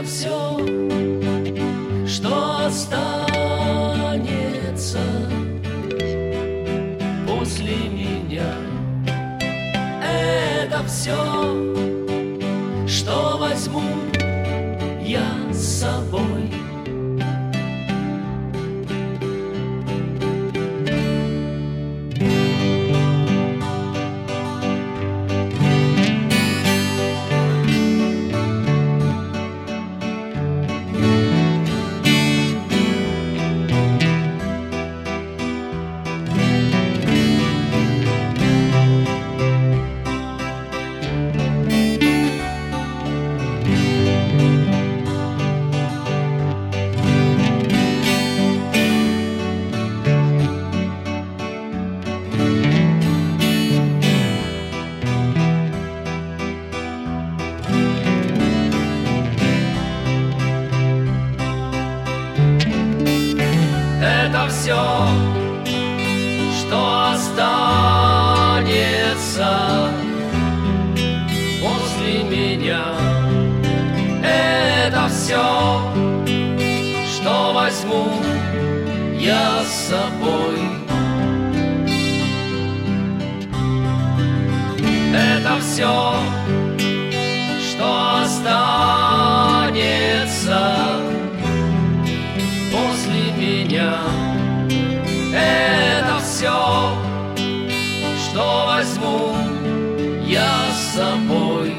это все, что останется после меня. Это все, что возьму я с собой. Это все, что останется после меня. Это все, что возьму я с собой. Это все, что останется после меня. Это все, что возьму я с собой.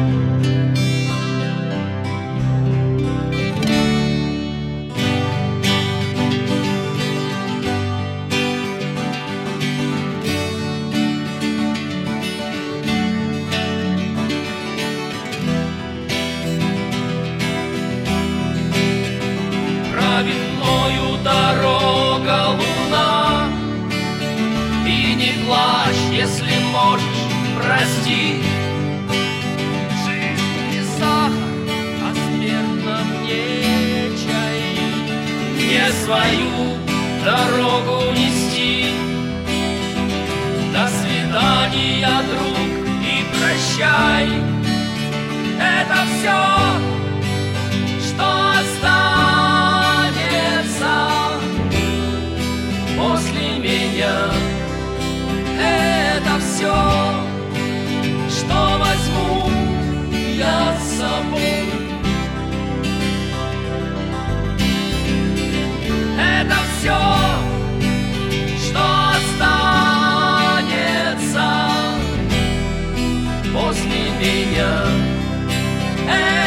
Правит мною дорога луна, и не плачь, если можешь, прости. Жизнь не сахар, а смертно мне чай. Мне свою дорогу нести. До свидания, друг, и прощай. Это все, что останется после меня. Это все, что возьму я с собой. Это все, что останется после меня.